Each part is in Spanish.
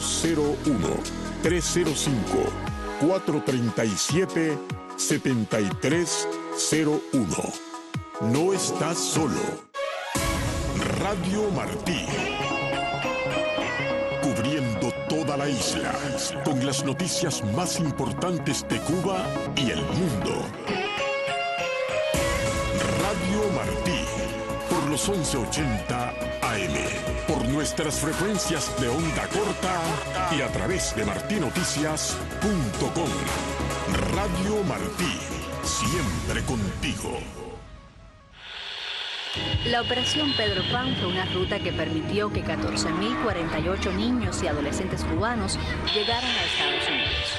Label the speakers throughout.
Speaker 1: 305-437-7301. No estás solo. Radio Martí. Cubriendo toda la isla con las noticias más importantes de Cuba y el mundo. Radio Martí. Por los 1180 AM. Por nuestras frecuencias de onda corta y a través de martinoticias.com. Radio Martí. Siempre contigo.
Speaker 2: La Operación Pedro Pan fue una ruta que permitió que 14.048 niños y adolescentes cubanos llegaran a Estados Unidos.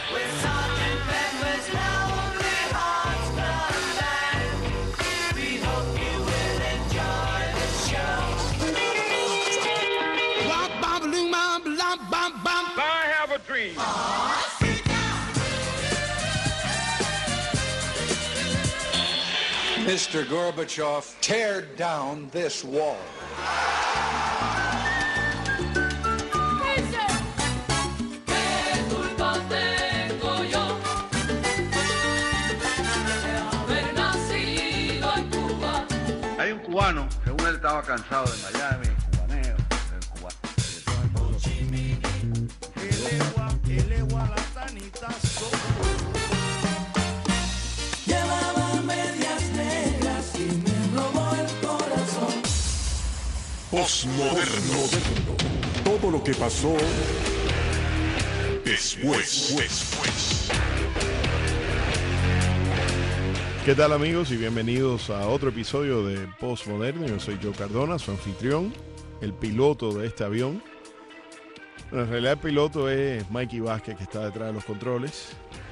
Speaker 3: I have a dream.
Speaker 4: Mr. Gorbachev, tear down this wall.
Speaker 3: Hay un cubano, según él estaba cansado de Miami, cubaneo, del cubano.
Speaker 1: Postmoderno. Todo lo que pasó después.
Speaker 5: ¿Qué tal, amigos? Y bienvenidos a otro episodio de Postmoderno. Yo soy Joe Cardona, su anfitrión, el piloto de este avión. Bueno, en realidad el piloto es Mikey Vázquez, que está detrás de los controles.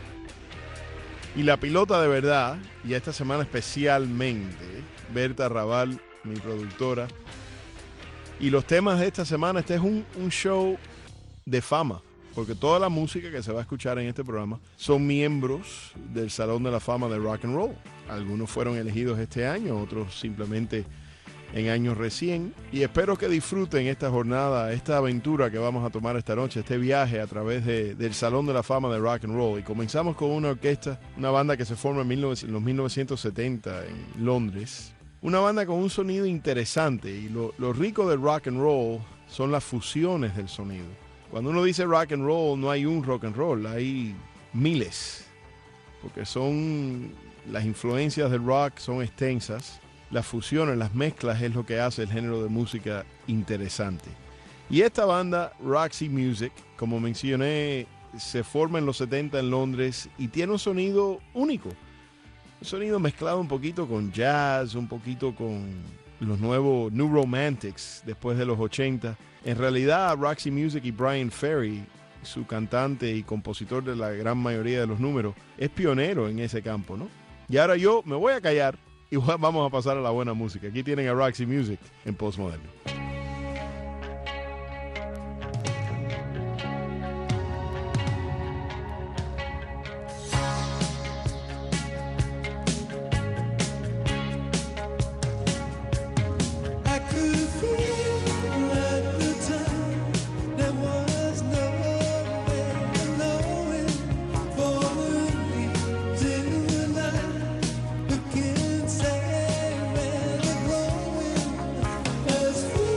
Speaker 5: Y la pilota de verdad, y esta semana especialmente, Berta Raval, mi productora. Y los temas de esta semana, este es un show de fama, porque toda la música que se va a escuchar en este programa son miembros del Salón de la Fama de Rock and Roll. Algunos fueron elegidos este año, otros simplemente en años recién. Y espero que disfruten esta jornada, esta aventura que vamos a tomar esta noche, este viaje a través del Salón de la Fama de Rock and Roll. Y comenzamos con una orquesta, una banda que se forma en los 1970 en Londres. Una banda con un sonido interesante, y lo rico del rock and roll son las fusiones del sonido. Cuando uno dice rock and roll, no hay un rock and roll, hay miles, porque son las influencias del rock son extensas. Las fusiones, las mezclas es lo que hace el género de música interesante. Y esta banda, Roxy Music, como mencioné, se forma en los 70 en Londres y tiene un sonido único. Un sonido mezclado un poquito con jazz, un poquito con los nuevos New Romantics después de los 80. En realidad, Roxy Music y Brian Ferry, su cantante y compositor de la gran mayoría de los números, es pionero en ese campo, ¿no? Y ahora yo me voy a callar y vamos a pasar a la buena música. Aquí tienen a Roxy Music en Postmoderno.
Speaker 6: As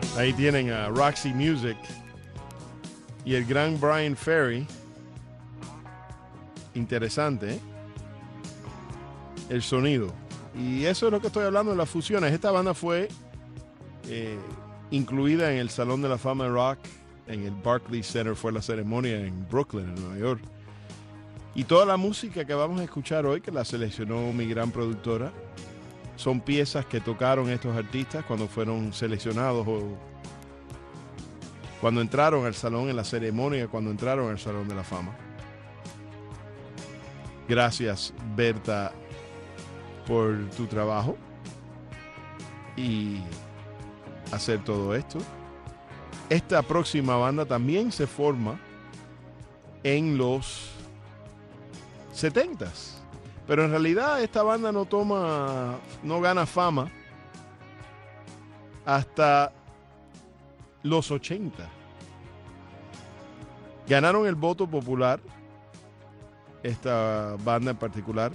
Speaker 5: Ahí tienen a Roxy Music y el gran Brian Ferry. Interesante, ¿eh? El sonido. Y eso es lo que estoy hablando de las fusiones. Esta banda fue incluida en el Salón de la Fama de Rock en el Barclays Center. Fue la ceremonia en Brooklyn, en Nueva York. Y toda la música que vamos a escuchar hoy, que la seleccionó mi gran productora, son piezas que tocaron estos artistas cuando fueron seleccionados o cuando entraron al salón, en la ceremonia, cuando entraron al Salón de la Fama. Gracias, Berta, por tu trabajo y hacer todo esto. Esta próxima banda también se forma en los 70s. Pero en realidad esta banda no gana fama hasta los 80. Ganaron el voto popular, esta banda en particular.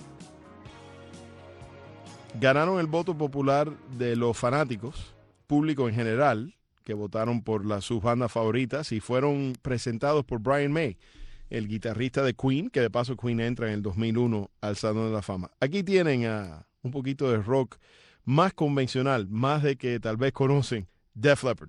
Speaker 5: Ganaron el voto popular de los fanáticos, público en general, que votaron por sus bandas favoritas y fueron presentados por Brian May, el guitarrista de Queen, que de paso Queen entra en el 2001 al Salón de la Fama. Aquí tienen un poquito de rock más convencional, más de que tal vez conocen, Def Leppard.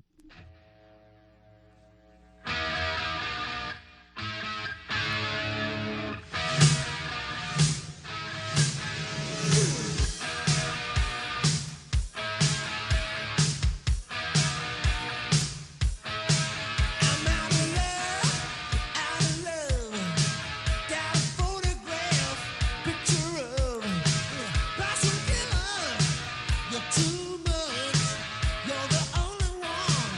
Speaker 6: Too much, you're the only one.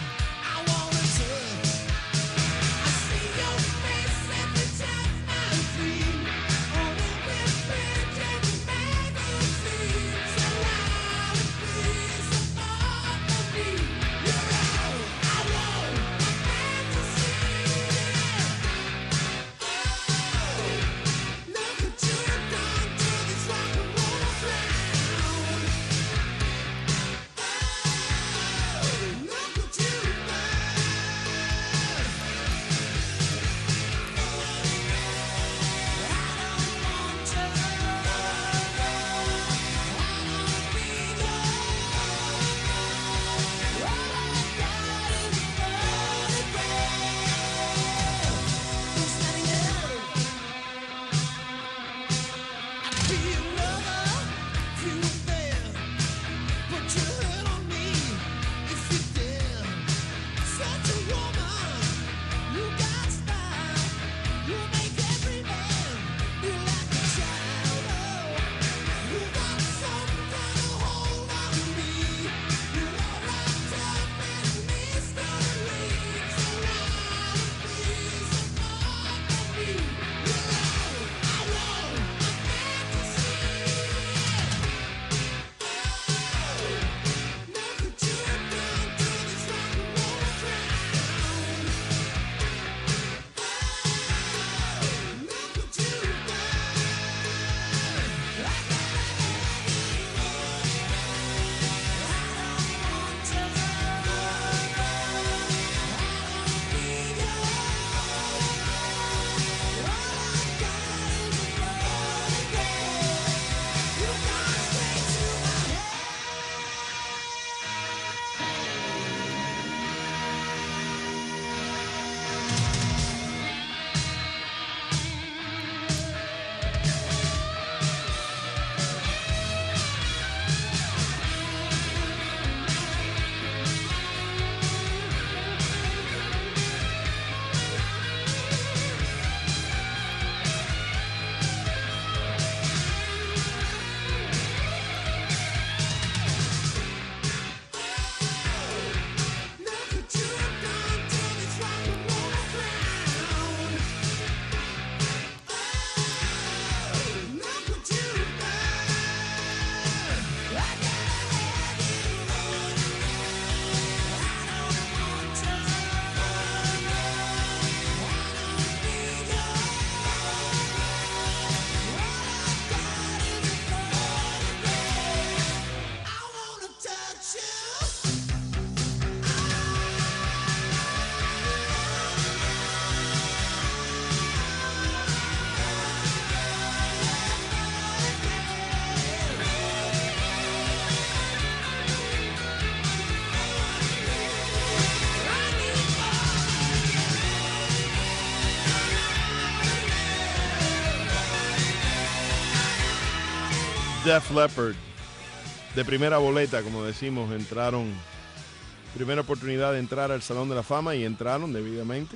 Speaker 5: Def Leppard, de primera boleta, como decimos, entraron, primera oportunidad de entrar al Salón de la Fama y entraron debidamente.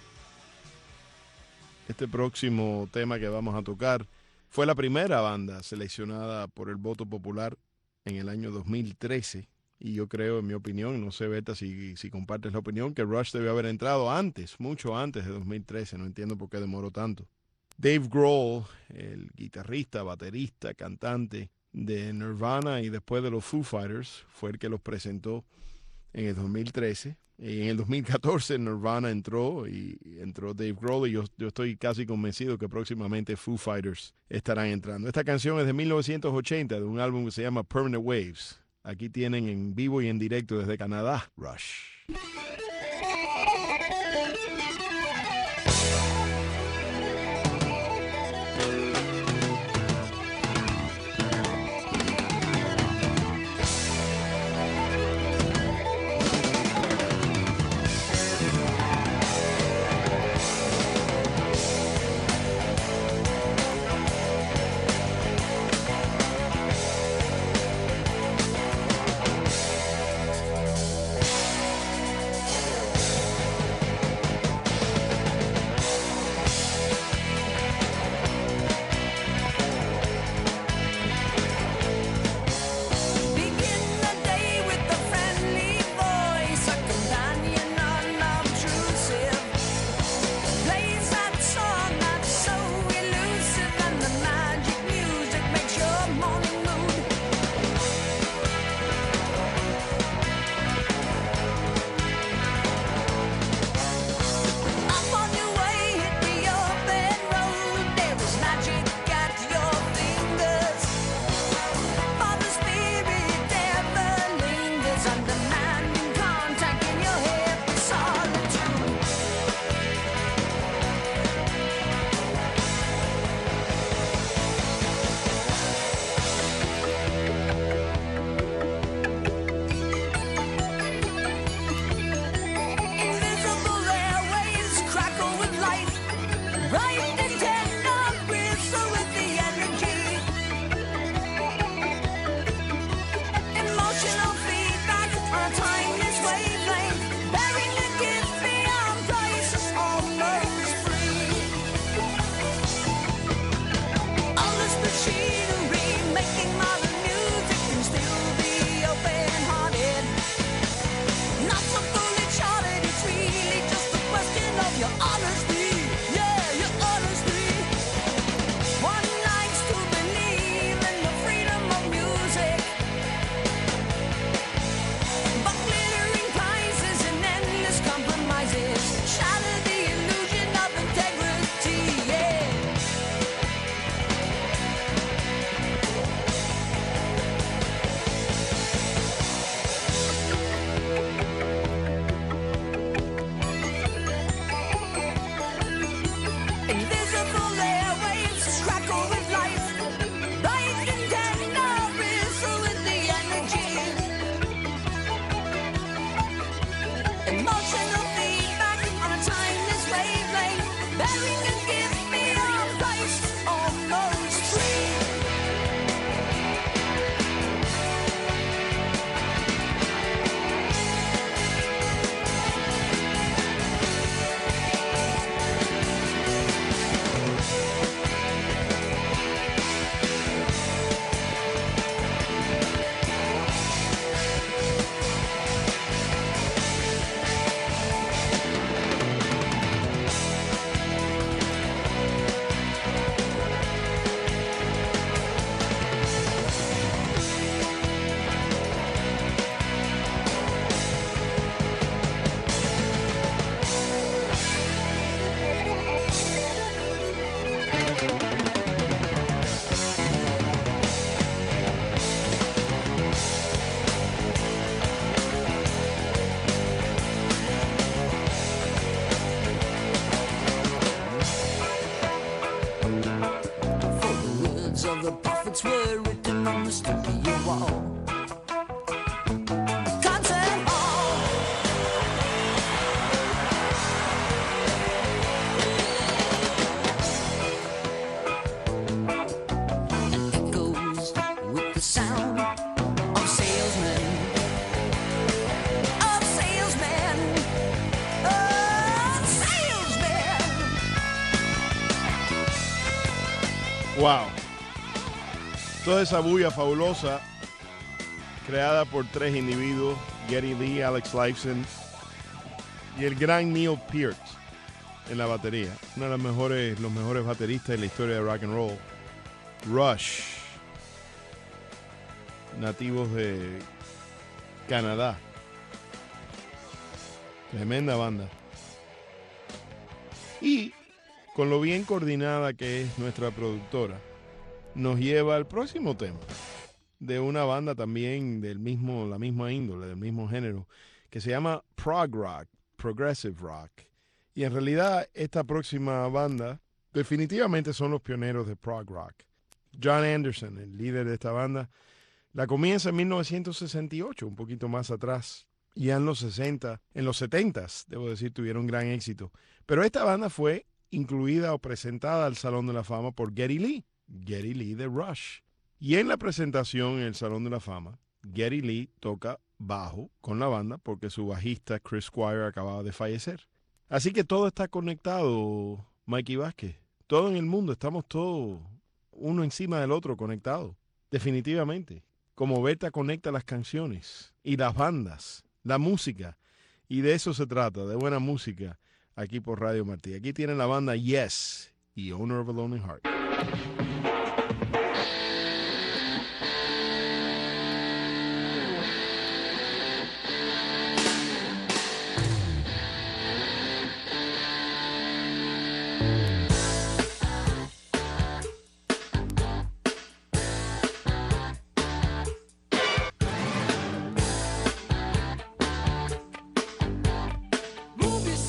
Speaker 5: Este próximo tema que vamos a tocar fue la primera banda seleccionada por el voto popular en el año 2013. Y yo creo, en mi opinión, no sé, Beta, si compartes la opinión, que Rush debió haber entrado antes, mucho antes de 2013. No entiendo por qué demoró tanto. Dave Grohl, el guitarrista, baterista, cantante de Nirvana y después de los Foo Fighters, fue el que los presentó en el 2013. Y en el 2014 Nirvana entró Dave Grohl, y yo estoy casi convencido que próximamente Foo Fighters estarán entrando. Esta canción es de 1980, de un álbum que se llama Permanent Waves. Aquí tienen en vivo y en directo desde Canadá, Rush. Wow. Toda esa bulla fabulosa creada por 3 individuos, Geddy Lee, Alex Lifeson y el gran Neil Peart en la batería. Uno de los mejores bateristas en la historia de rock and roll. Rush, nativos de Canadá. Tremenda banda. Y con lo bien coordinada que es nuestra productora, nos lleva al próximo tema de una banda también la misma índole, del mismo género, que se llama prog rock, progressive rock. Y en realidad esta próxima banda definitivamente son los pioneros de prog rock. John Anderson, el líder de esta banda, la comienza en 1968, un poquito más atrás. Ya en los 60, en los 70s, debo decir, tuvieron gran éxito. Pero esta banda fue incluida o presentada al Salón de la Fama por Geddy Lee de Rush. Y en la presentación en el Salón de la Fama, Geddy Lee toca bajo con la banda porque su bajista Chris Squire acababa de fallecer. Así que todo está conectado, Mikey Vázquez. Todo en el mundo, estamos todos uno encima del otro conectados. Definitivamente. Como Berta conecta las canciones y las bandas, la música. Y de eso se trata, de buena música, aquí por Radio Martí. Aquí tienen la banda Yes y Owner of a Lonely Heart.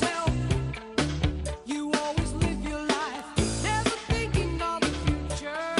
Speaker 6: You always live your life, never thinking of the future.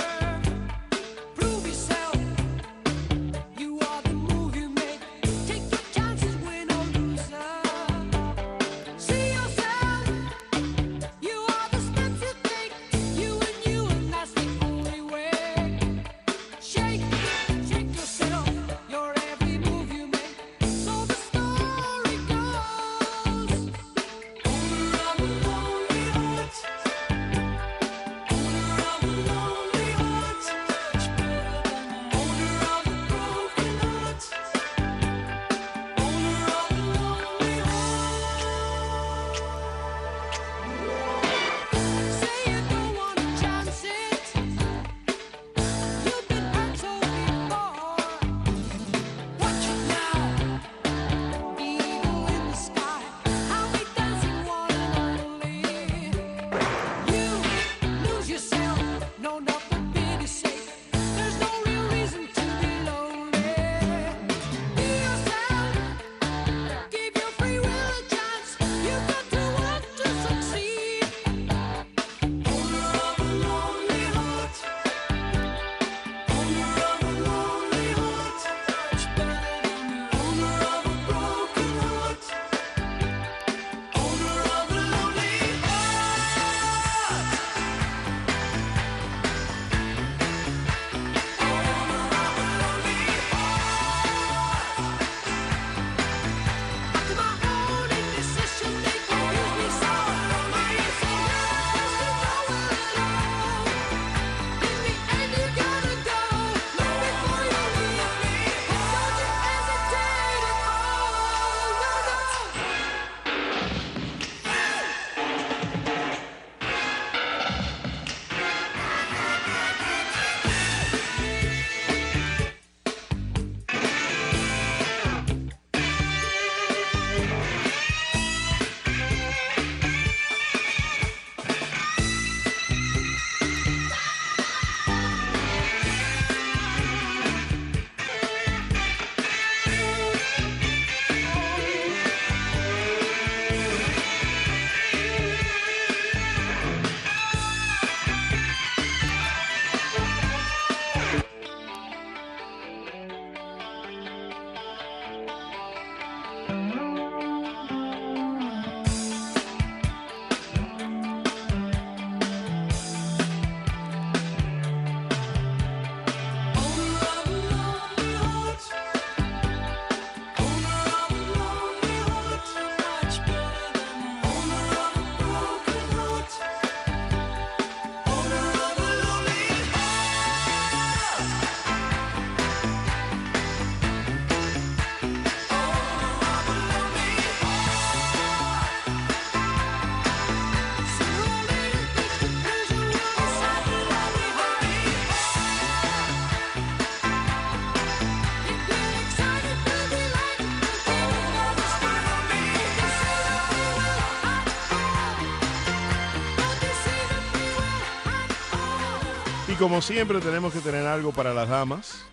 Speaker 5: Y como siempre tenemos que tener algo para las damas.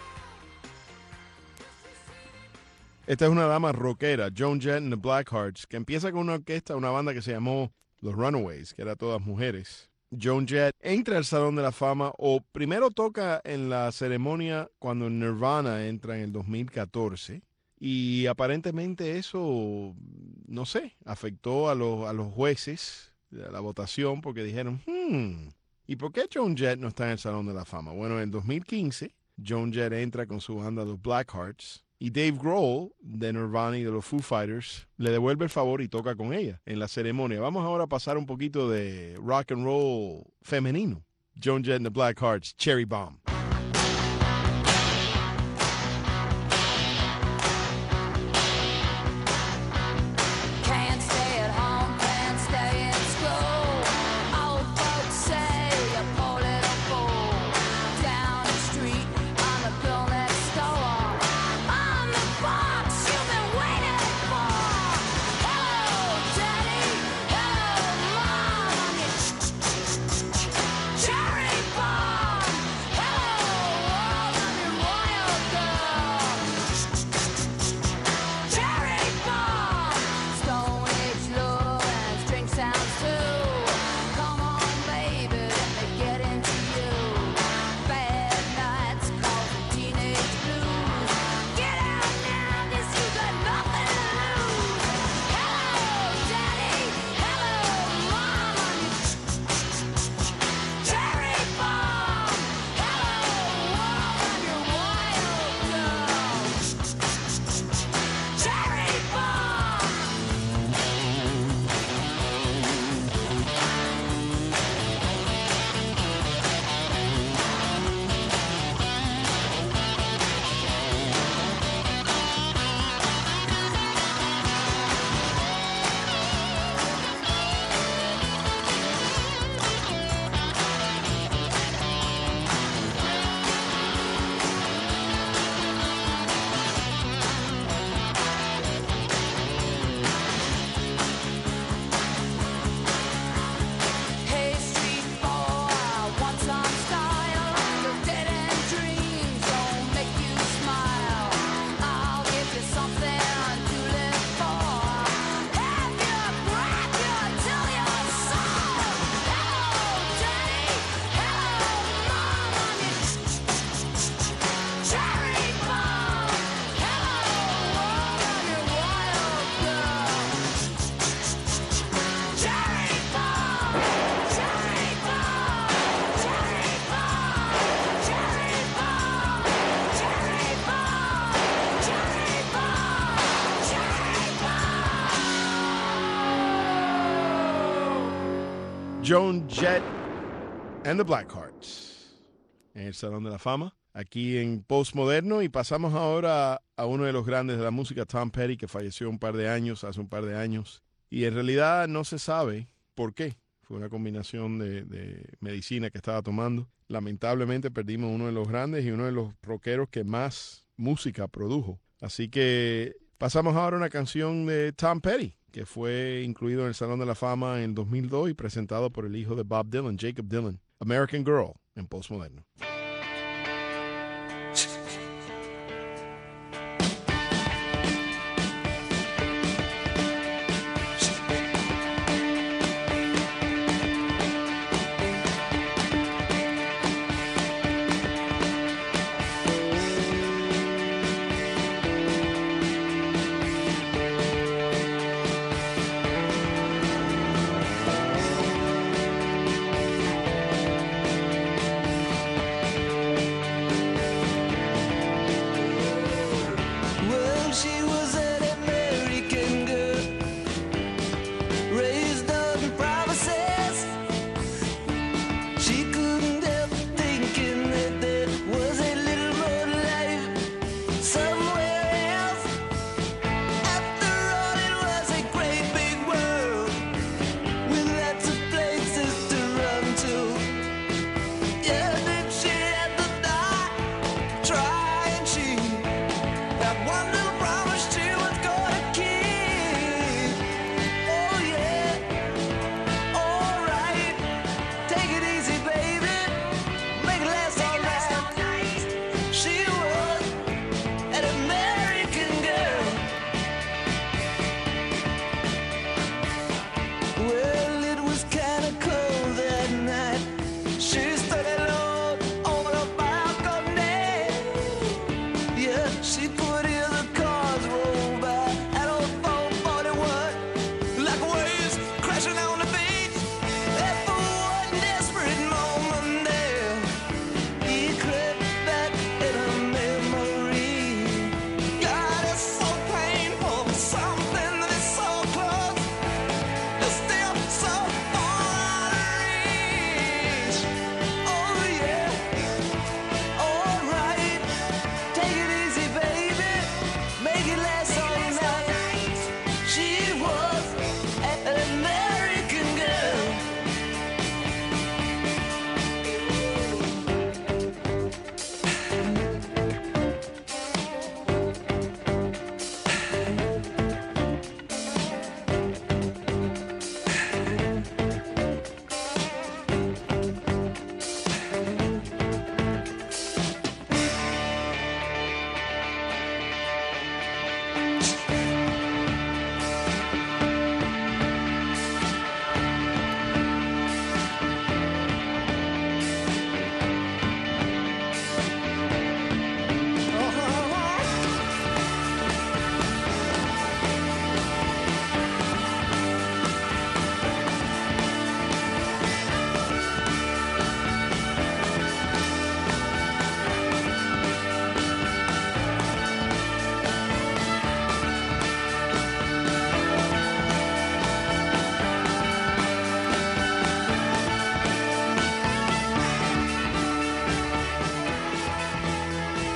Speaker 5: Esta es una dama rockera, Joan Jett and the Blackhearts, que empieza con una orquesta, una banda que se llamó Los Runaways, que era todas mujeres. Joan Jett entra al Salón de la Fama, o primero toca en la ceremonia cuando Nirvana entra en el 2014, y aparentemente eso, no sé, afectó a los jueces de la votación, porque dijeron, ¿y por qué Joan Jett no está en el Salón de la Fama? Bueno, en el 2015, Joan Jett entra con su banda Los Blackhearts, y Dave Grohl, de Nirvana y de los Foo Fighters, le devuelve el favor y toca con ella en la ceremonia. Vamos ahora a pasar un poquito de rock and roll femenino. Joan Jett and the Blackhearts, Cherry Bomb. Joan Jett and the Blackhearts en el Salón de la Fama, aquí en Postmoderno, y pasamos ahora a uno de los grandes de la música, Tom Petty, que falleció hace un par de años, y en realidad no se sabe por qué. Fue una combinación de medicina que estaba tomando. Lamentablemente perdimos uno de los grandes y uno de los rockeros que más música produjo. Así que pasamos ahora a una canción de Tom Petty, que fue incluido en el Salón de la Fama en 2002 y presentado por el hijo de Bob Dylan, Jacob Dylan, American Girl, en Postmoderno.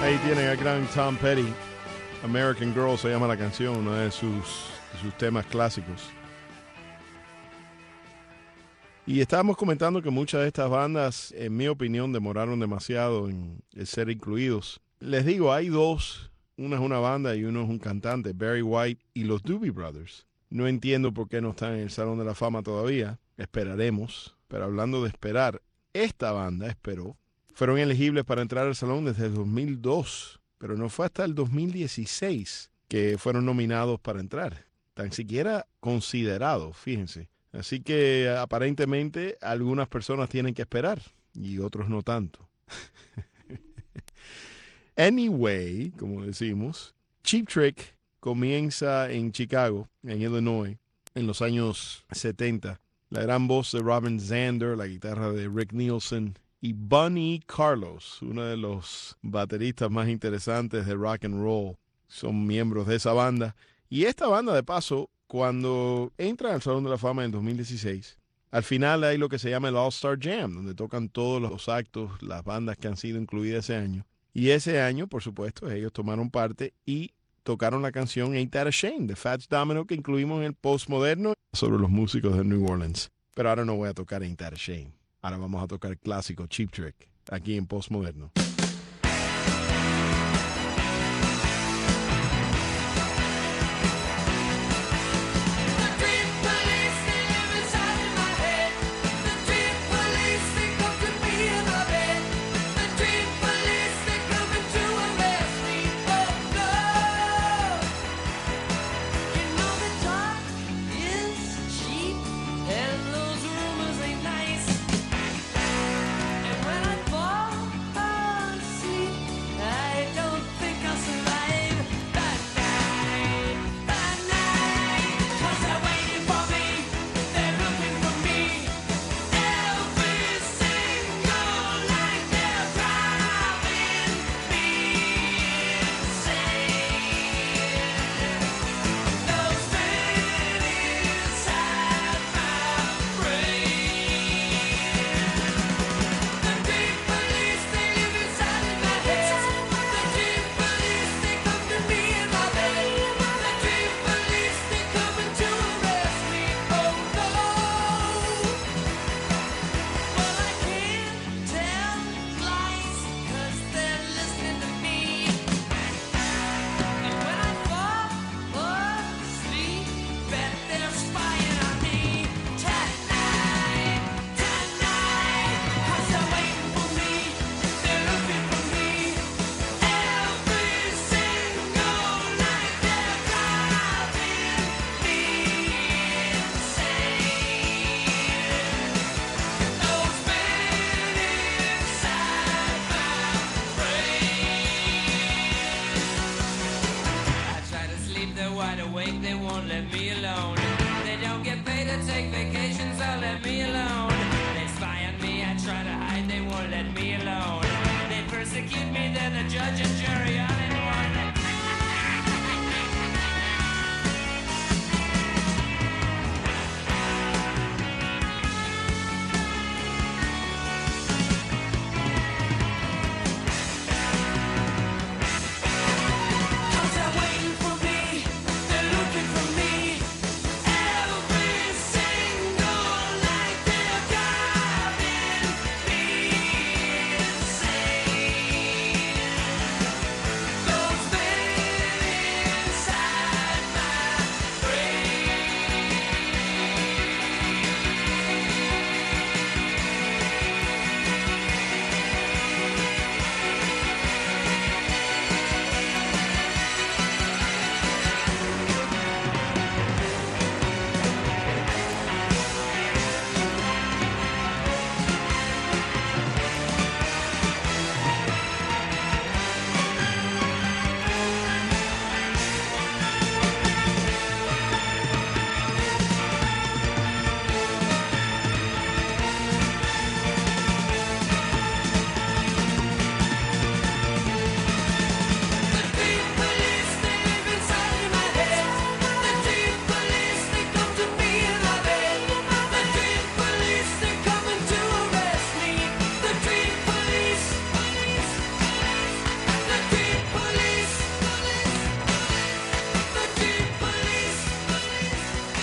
Speaker 5: Ahí tienen al gran Tom Petty. American Girl se llama la canción, uno de sus temas clásicos. Y estábamos comentando que muchas de estas bandas, en mi opinión, demoraron demasiado en ser incluidos. Les digo, hay dos. Una es una banda y uno es un cantante, Barry White y los Doobie Brothers. No entiendo por qué no están en el Salón de la Fama todavía. Esperaremos. Pero hablando de esperar, esta banda esperó. Fueron elegibles para entrar al Salón desde el 2002, pero no fue hasta el 2016 que fueron nominados para entrar. Tan siquiera considerados, fíjense. Así que aparentemente algunas personas tienen que esperar y otros no tanto. Anyway, como decimos, Cheap Trick comienza en Chicago, en Illinois, en los años 70. La gran voz de Robin Zander, la guitarra de Rick Nielsen y Bunny Carlos, uno de los bateristas más interesantes de rock and roll, son miembros de esa banda. Y esta banda, de paso, cuando entra al Salón de la Fama en 2016, al final hay lo que se llama el All-Star Jam, donde tocan todos los actos, las bandas que han sido incluidas ese año. Y ese año, por supuesto, ellos tomaron parte y tocaron la canción Ain't That a Shame de Fats Domino, que incluimos en el Postmoderno sobre los músicos de New Orleans. Pero ahora no voy a tocar Ain't That a Shame. Ahora vamos a tocar el clásico Cheap Trick aquí en Postmoderno.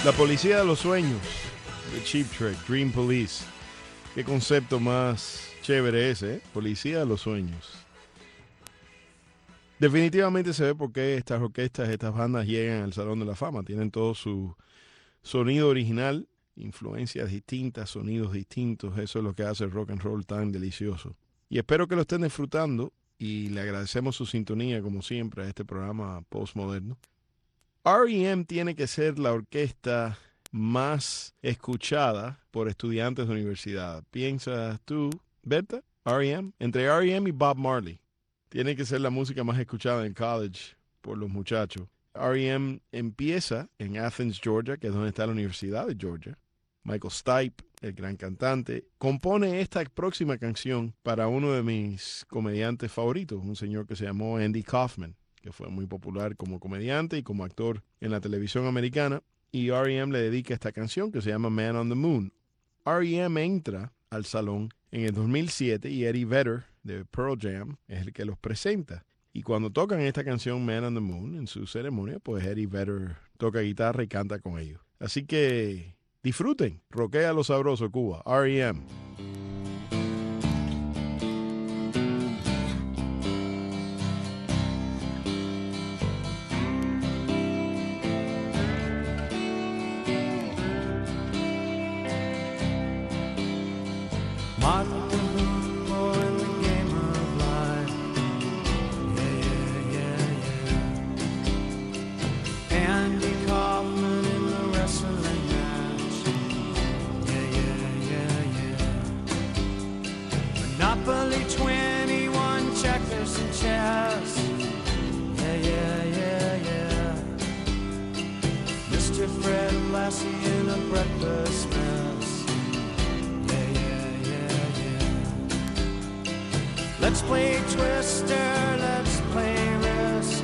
Speaker 5: La policía de los sueños, de Cheap Trick, Dream Police. Qué concepto más chévere ese, ¿eh? Policía de los sueños. Definitivamente se ve por qué estas orquestas, estas bandas llegan al Salón de la Fama. Tienen todo su sonido original, influencias distintas, sonidos distintos. Eso es lo que hace el rock and roll tan delicioso. Y espero que lo estén disfrutando y le agradecemos su sintonía, como siempre, a este programa postmoderno. R.E.M. tiene que ser la orquesta más escuchada por estudiantes de universidad. ¿Piensas tú, Berta? R.E.M. Entre R.E.M. y Bob Marley. Tiene que ser la música más escuchada en college por los muchachos. R.E.M. empieza en Athens, Georgia, que es donde está la Universidad de Georgia. Michael Stipe, el gran cantante, compone esta próxima canción para uno de mis comediantes favoritos, un señor que se llamó Andy Kaufman, que fue muy popular como comediante y como actor en la televisión americana, y R.E.M. le dedica esta canción que se llama Man on the Moon. R.E.M. entra al salón en el 2007 y Eddie Vedder de Pearl Jam es el que los presenta. Y cuando tocan esta canción Man on the Moon en su ceremonia, pues Eddie Vedder toca guitarra y canta con ellos. Así que disfruten, rockea lo sabroso Cuba, R.E.M.
Speaker 6: Monopoly 21 checkers and chess. Yeah. Mr. Fred Lassie in a breakfast mess. Yeah. Let's play Twister, let's play Risk.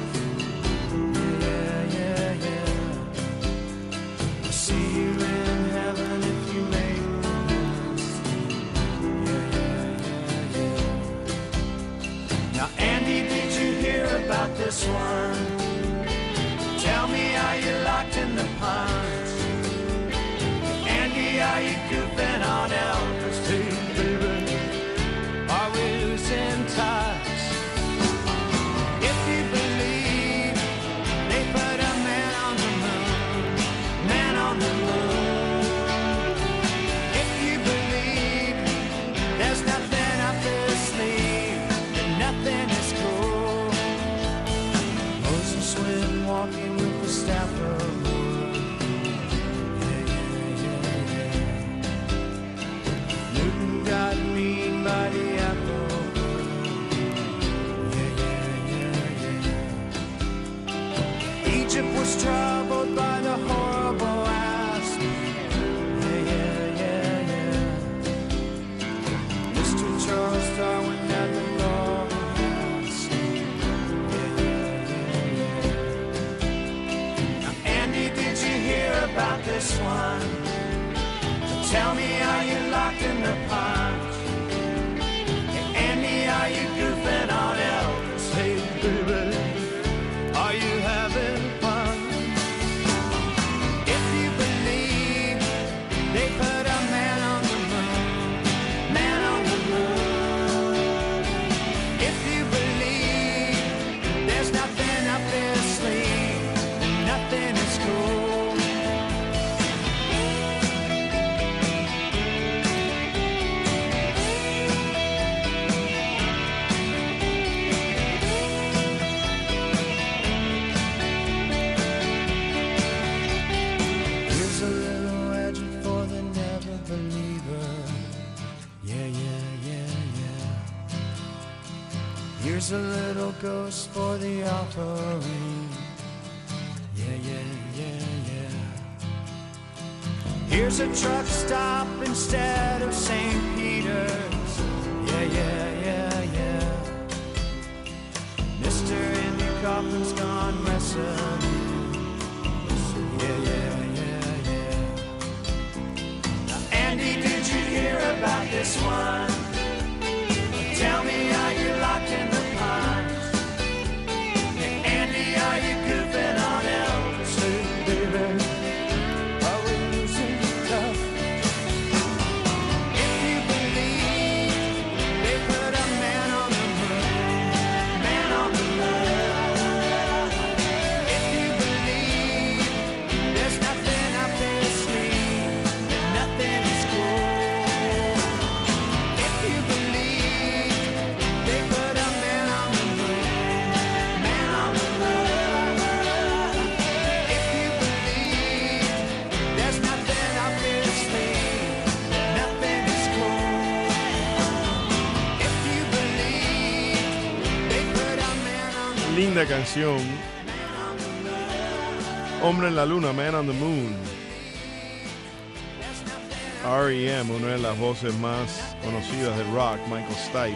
Speaker 6: Yeah. I'll see you in heaven if you make Andy, did you hear about this one? Tell me, are you locked in the punch? Andy, are you goofing on Elvis too, baby? Are we losing touch? If you believe they put a man on the moon, man on the moon. If you believe there's nothing up their sleeve, nothing is cool. Moses went walking with the staff of wood. Yeah. Newton got mean by the apple wood. Yeah. Egypt was troubled by the horrible asp. Yeah. Mr. Charles Darwin had the law. About this one, tell me, are you locked in the punch? Hey, Andy, are you goofing on Elvis? Hey, baby, are you having fun? If you believe they put a man on the moon, man on the moon. If you believe there's nothing up their sleeve, nothing is cool. Here's a little ghost for the offering. Yeah. Here's a truck stop instead of St. Peter's. Yeah. Mr. Andy Kaufman's gone wrestling. Yeah. Now, Andy, did you hear about this one? Tell me, are you locked in the punch? Hey, Andy, are you goofing on Elvis? Hey, baby, are
Speaker 5: linda canción. Hombre en la Luna, Man on the Moon. R.E.M., una de las voces más conocidas del rock, Michael Stipe.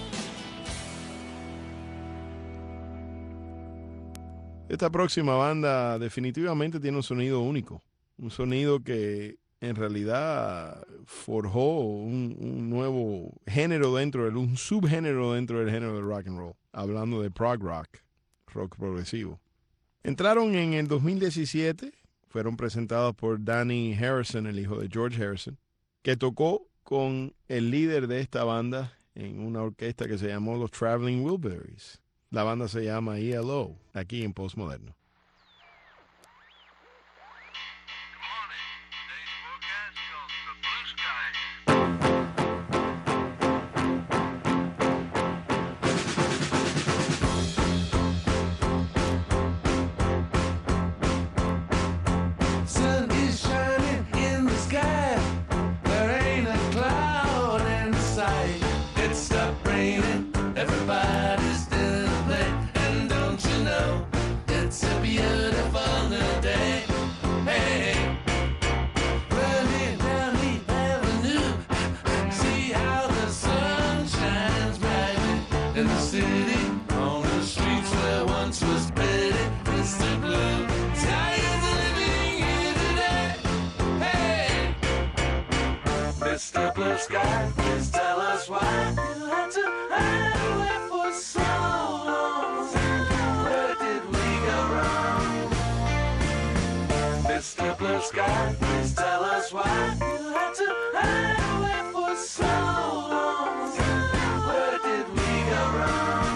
Speaker 5: Esta próxima banda definitivamente tiene un sonido único. Un sonido que en realidad forjó un nuevo género un subgénero dentro del género del rock and roll. Hablando de prog rock, rock progresivo. Entraron en el 2017, fueron presentados por Danny Harrison, el hijo de George Harrison, que tocó con el líder de esta banda en una orquesta que se llamó los Traveling Wilburys. La banda se llama ELO, aquí en Postmoderno.
Speaker 6: Mr. Blue Sky, please tell us why you had to hide away for so long. Where did we go wrong? Mr. Blue Sky, please tell us why you had to hide away for so long. Where did we go wrong?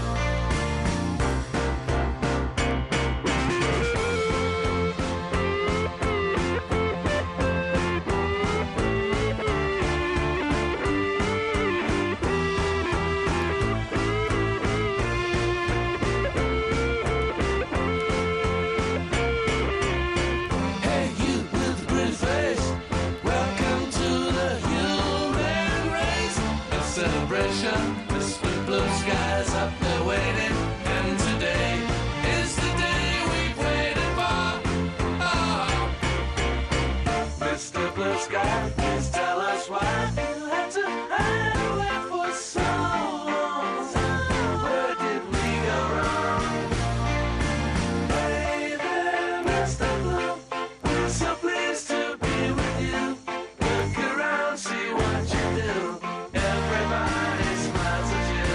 Speaker 6: Mr. Blue Sky's up there waiting, and today is the day we've waited for. Oh. Mr. Blue Sky, please tell us why you had to hide away for so long. Where did we go wrong? Hey there, Mr. Blue, we're so pleased to be with you. Look around, see what you do. Everybody smiles at you.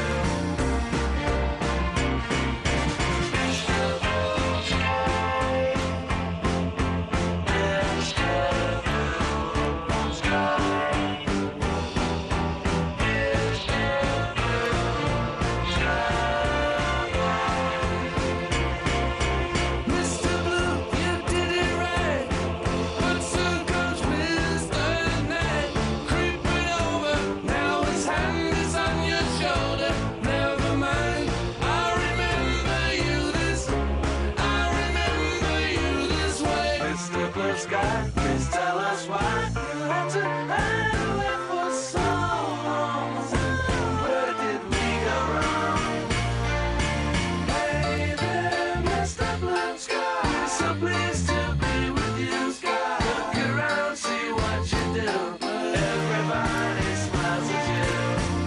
Speaker 6: Mr. Blue, you did it right, but soon comes Mr. Night, creeping over. Now his hand is on your shoulder. Never mind, I remember you this way. Mr. Blue Sky, please tell us why you had to hide away for so long. Where did we go wrong? Hey there, Mr. Blue Sky, so pleased to be with you. Look around, see what you do. Everybody smiles at you.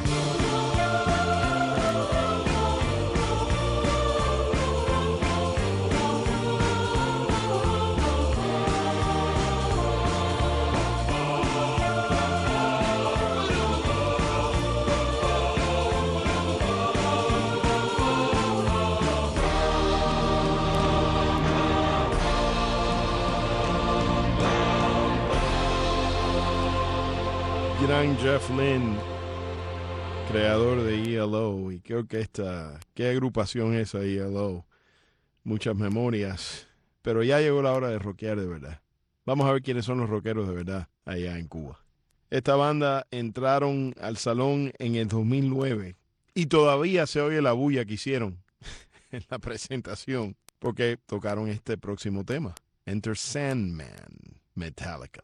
Speaker 5: Gran Jeff Lynne, creador de ELO, y qué orquesta, qué agrupación es esa ELO. Muchas memorias, pero ya llegó la hora de rockear de verdad. Vamos a ver quiénes son los rockeros de verdad allá en Cuba. Esta banda entraron al salón en el 2009 y todavía se oye la bulla que hicieron en la presentación porque tocaron este próximo tema, Enter Sandman, Metallica.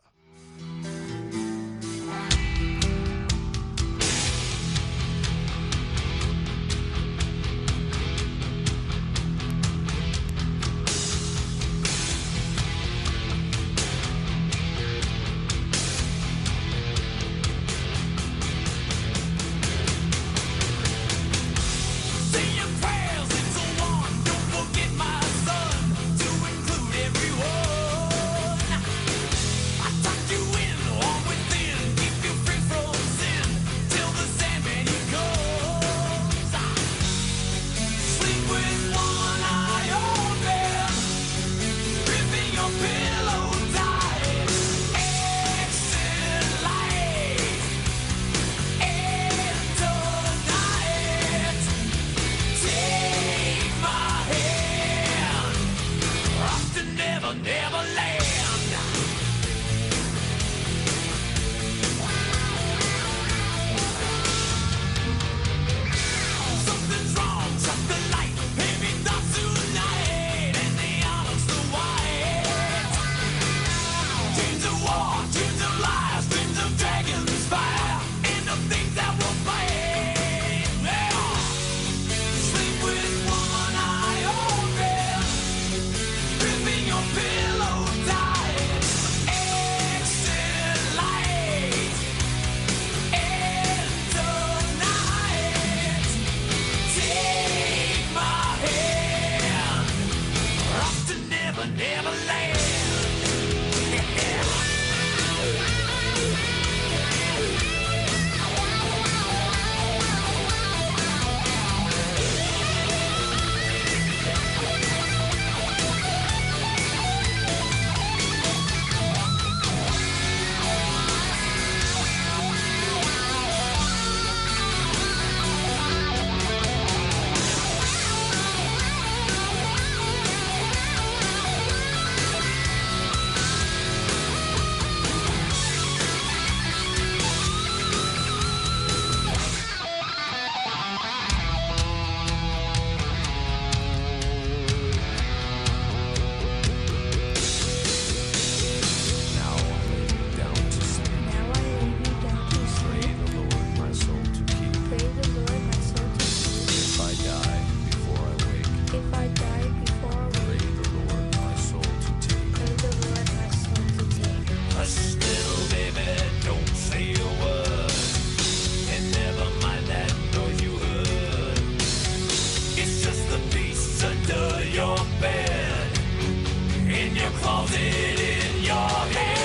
Speaker 6: Hush, little baby, don't say a word. And never mind that noise you heard. It's just the beast under your bed, in your closet, in your head.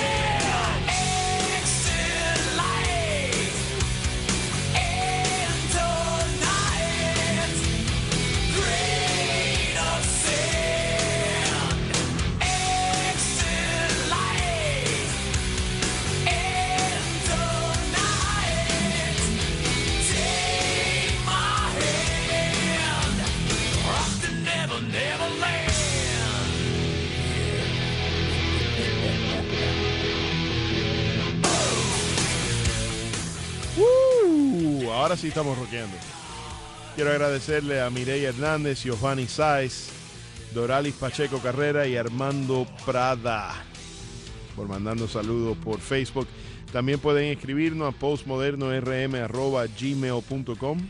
Speaker 6: Exit light, and tonight, grain of sand. Exit light, and tonight, take my hand, rock the never, never land.
Speaker 5: Ahora sí estamos rockeando. Quiero agradecerle a Mireya Hernández, Giovanni Sáez, Doralis Pacheco Carrera y Armando Prada por mandando saludos por Facebook. También pueden escribirnos a postmodernorm@gmail.com,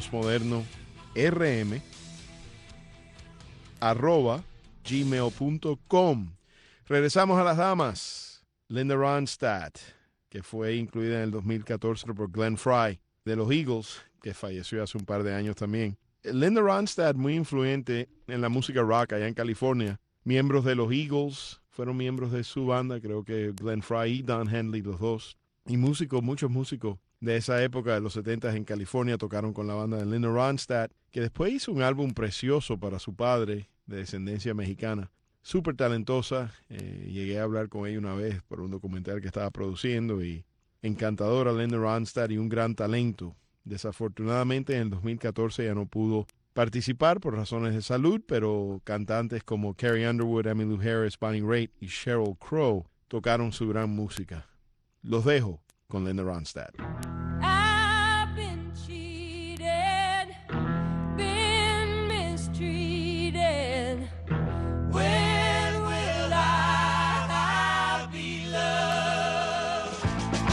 Speaker 5: postmodernorm@gmail.com. Regresamos a las damas. Linda Ronstadt, que fue incluida en el 2014 por Glenn Frey, de los Eagles, que falleció hace un par de años también. Linda Ronstadt, muy influyente en la música rock allá en California. Miembros de los Eagles, fueron miembros de su banda, creo que Glenn Frey y Don Henley, los dos. Y músicos, muchos músicos de esa época, de los 70s en California, tocaron con la banda de Linda Ronstadt, que después hizo un álbum precioso para su padre, de descendencia mexicana. Súper talentosa. Llegué a hablar con ella una vez por un documental que estaba produciendo y encantadora Linda Ronstadt y un gran talento. Desafortunadamente en el 2014 ya no pudo participar por razones de salud, pero cantantes como Carrie Underwood, Emmylou Harris, Bonnie Raitt y Sheryl Crow tocaron su gran música. Los dejo con Linda Ronstadt.
Speaker 7: I've been cheated, been mistreated. When will I be loved?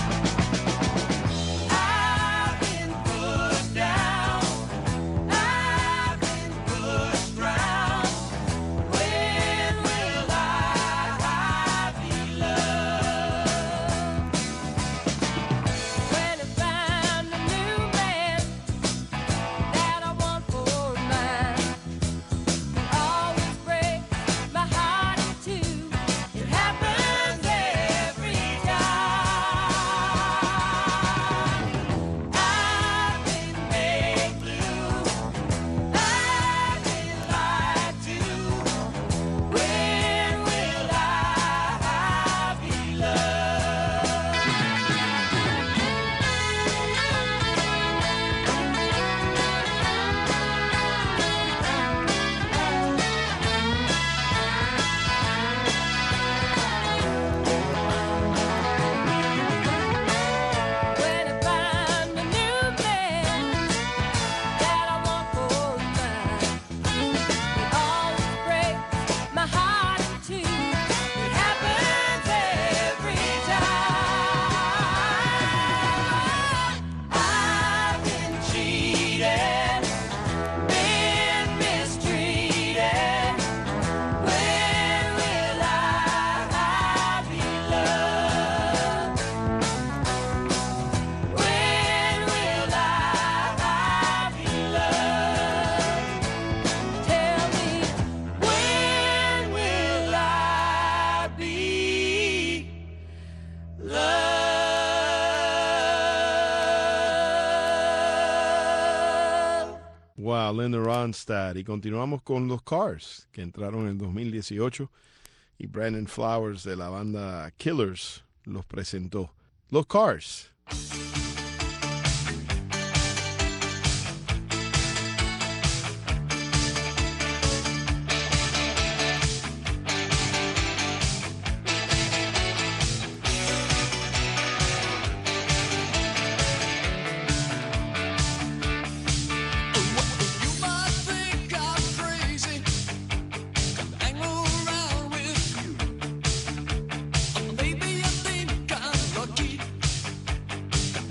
Speaker 7: I've been pushed down, I've been pushed round. When will I be loved? When I find a new man that I want for mine, always break my heart in two. It happens every time. I've been made blue, I've been lied to. When will I be loved? When I find a new man that I want for mine, it always breaks my heart in two. It happens every time. I've been cheated, been mistreated. When will I be loved? When will I be loved? Tell me, when will I be loved?
Speaker 5: Wow, Linda Ronstadt. Y continuamos con los Cars, que entraron en el 2018 y Brandon Flowers de la banda Killers los presentó. Los Cars.
Speaker 6: You might think I'm crazy, hang around with you. Maybe you think I'm lucky.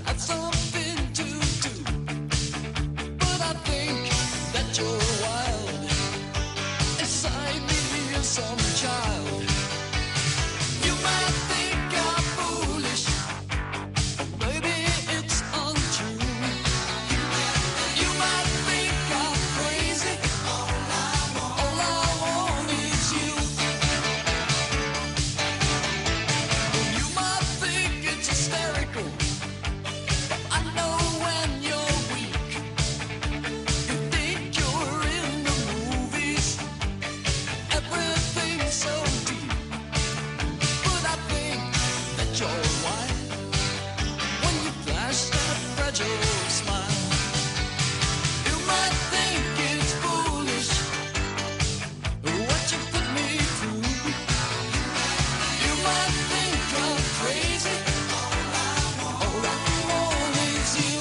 Speaker 6: your wine when you flash that fragile smile. You might think it's foolish what you put me through. You might think I'm crazy. All I want is you.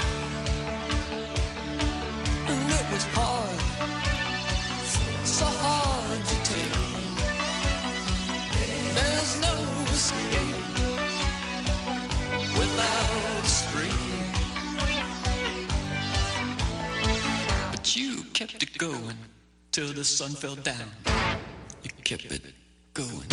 Speaker 6: And it was hard, so hard to take. There's no escape without a scream. But you kept it going till the sun fell down. You kept it going.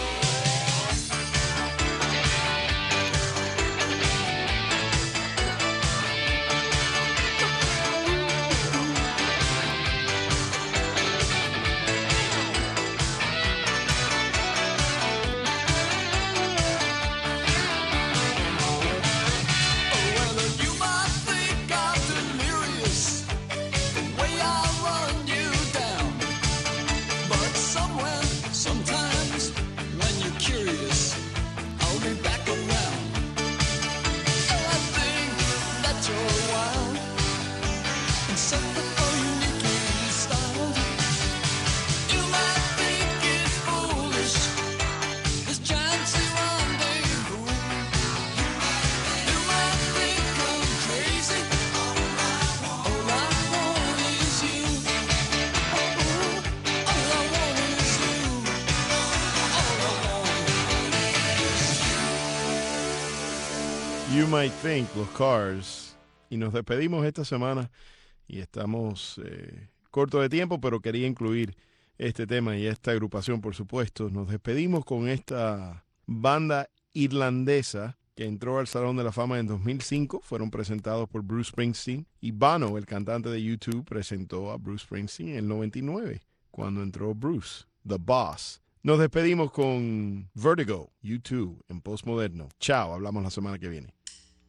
Speaker 5: You Might Think, los Cars. Y nos despedimos esta semana y estamos corto de tiempo, pero quería incluir este tema y esta agrupación, por supuesto. Nos despedimos con esta banda irlandesa que entró al Salón de la Fama en 2005. Fueron presentados por Bruce Springsteen y Bono, el cantante de U2, presentó a Bruce Springsteen en el 99, cuando entró Bruce, The Boss. Nos despedimos con Vertigo, U2, en Postmoderno. Chao, hablamos la semana que viene.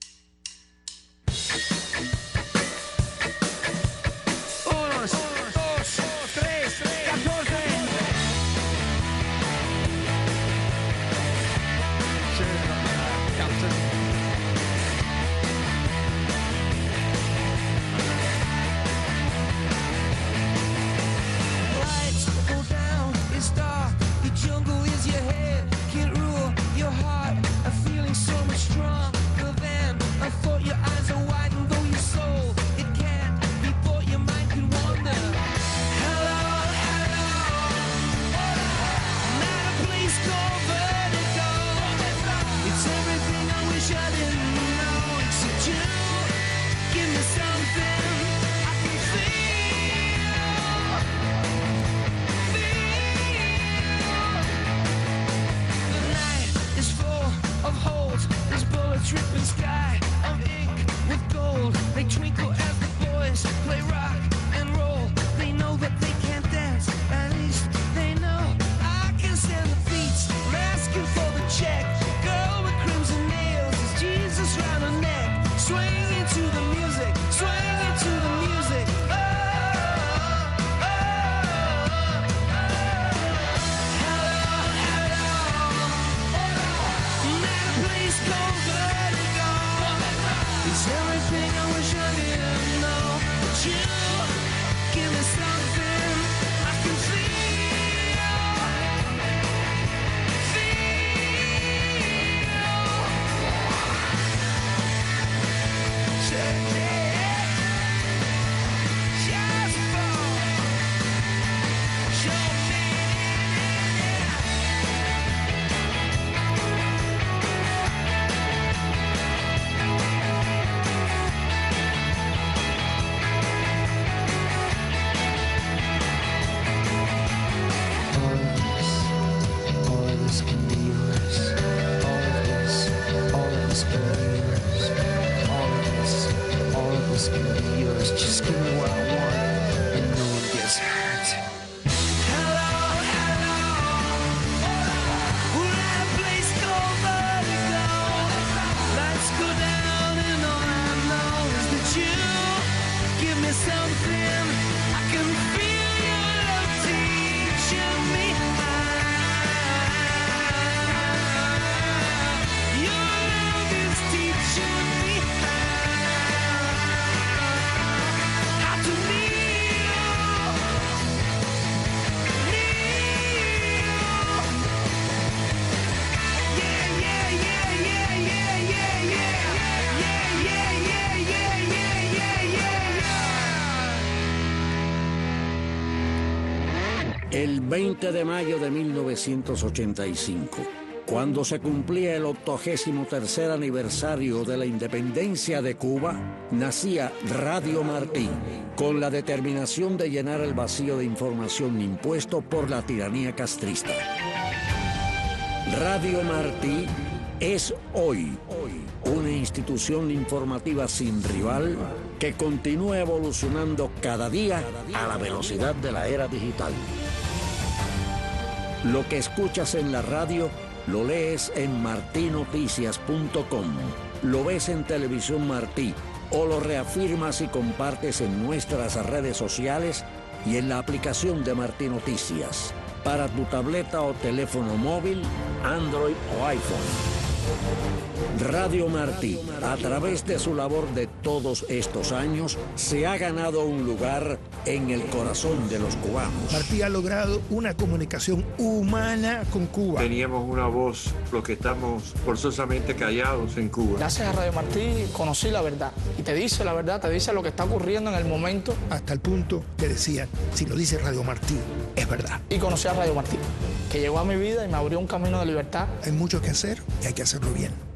Speaker 6: Dripping sky of ink with gold. They twinkle as the boys play rock and roll. They know that they can't dance, at least they know I can stand the beats. I'm asking for the check. Girl with crimson nails, is Jesus round her neck? Swing into the music, swing into the music. Oh, oh, oh, hello, hello. That place called Vertigo. It's everything I wish I didn't know. But you give me something I can feel. Check it. Just fall. Show me. All of this can be yours. All of this can be yours. All of this can be yours. Just give me what I want, and no one gets hurt. Hello, hello. We're at a place called Vertigo. Lights go down, and all I know is that you give me something. I can feel your love teaching me how.
Speaker 8: El 20 de mayo de 1985, cuando se cumplía el 83º aniversario de la independencia de Cuba, nacía Radio Martí, con la determinación de llenar el vacío de información impuesto por la tiranía castrista. Radio Martí es hoy una institución informativa sin rival que continúa evolucionando cada día a la velocidad de la era digital. Lo que escuchas en la radio lo lees en martinoticias.com, lo ves en Televisión Martí o lo reafirmas y compartes en nuestras redes sociales y en la aplicación de Martí Noticias para tu tableta o teléfono móvil, Android o iPhone. Radio Martí, a través de su labor de todos estos años, se ha ganado un lugar en el corazón de los cubanos.
Speaker 9: Martí ha logrado una comunicación humana con Cuba.
Speaker 10: Teníamos una voz, los que estamos forzosamente callados en Cuba.
Speaker 11: Gracias a Radio Martí conocí la verdad. Y te dice la verdad, te dice lo que está ocurriendo en el momento.
Speaker 9: Hasta el punto que decían, si lo dice Radio Martí, es verdad.
Speaker 11: Y conocí a Radio Martí, que llegó a mi vida y me abrió un camino de libertad.
Speaker 9: Hay mucho que hacer y hay que hacerlo bien.